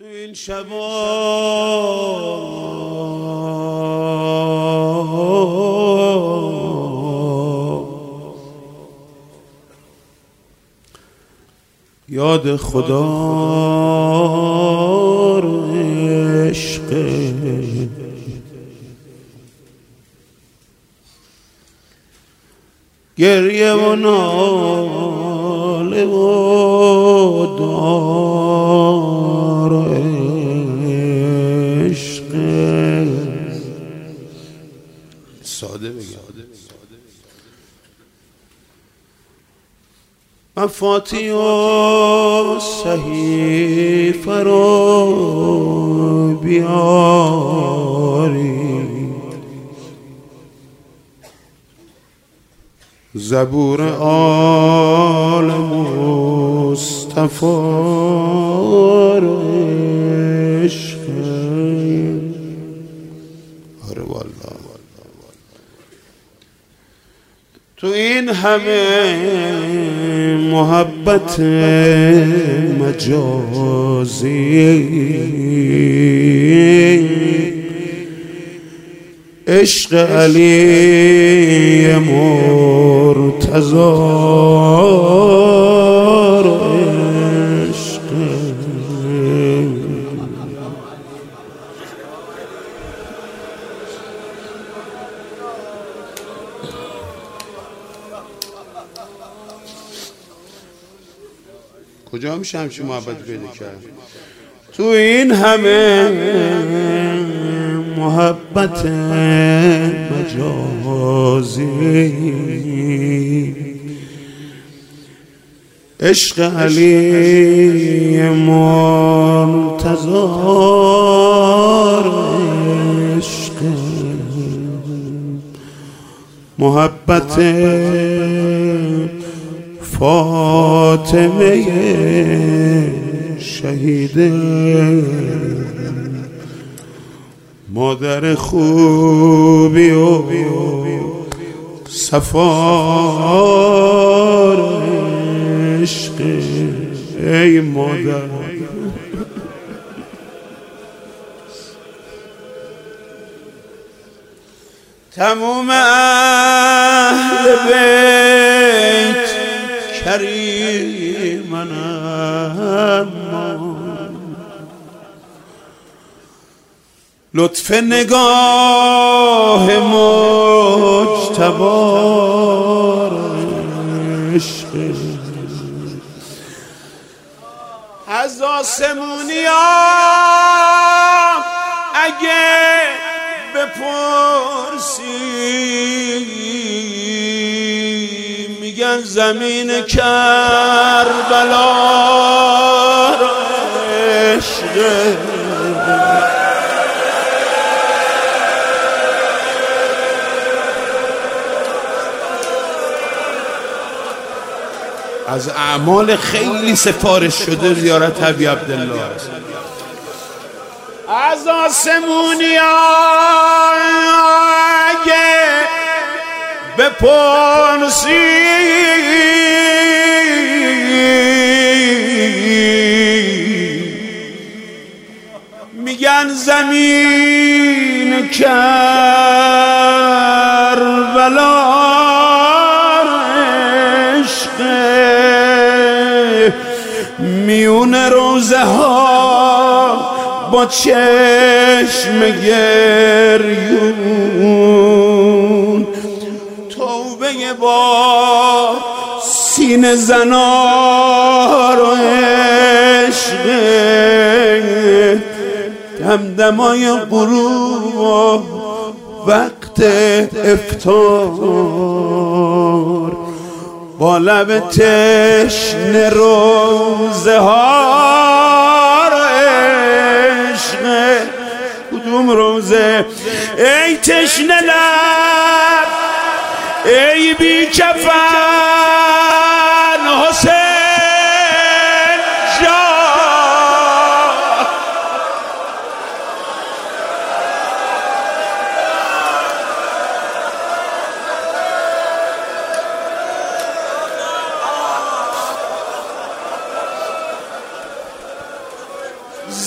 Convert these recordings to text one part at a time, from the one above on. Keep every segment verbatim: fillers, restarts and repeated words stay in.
تو این شبا یاد خدا رو عشق گریه و ناله و دار و عشق ساده بگم من فاتی و صحیفه رو بیاری زبور آل مصطفی رو عشق آره والله تو این همه محبت مجازی عشق علی مرتضی عشق کجا میشه همچین محبت پیدا کرد؟ تو این همه محبت مجازی عشق علی مرتضی عشق محبت فاطمه شهیده مادر خوبی و صفار عشق ای مادر تموم اهل بیت کریمن لطف نگاه مجتبار عشق از آسمونیام اگه بپرسی میگن زمین کربلا عشق از اعمال خیلی سفارش شده زیارت حبیب عبدالله است. از آسمونی اگه بپرسی میگن زمین کربلا میون روزه ها با چشم گریون توبه با سینه زنار و عشق دمدمای غروب و وقت افطار با لب تشنه روزه ها رو عشق کدوم روزه ای تشنه لب ای بی کفن حسین جان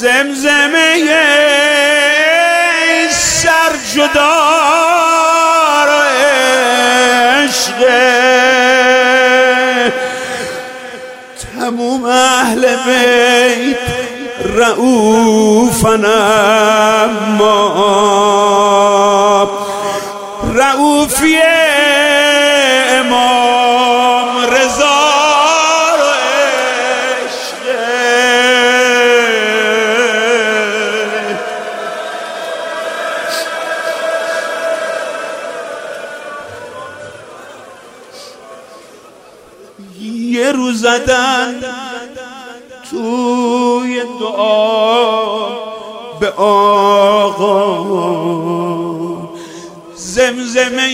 زمزمه سرجدار عشق تموم اهل بیت رؤوفن اما رؤوفی امام رضا یه روز زدن توی دعا به آقا زمزمه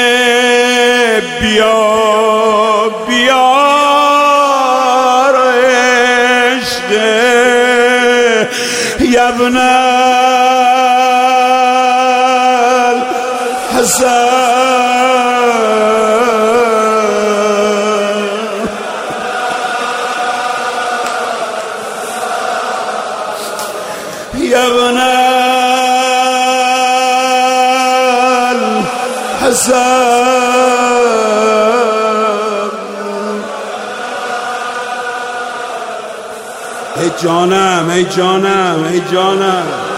بیا بیار عشق یبن الحسن يا ابن الحسن ای جانم ای جانم ای جانم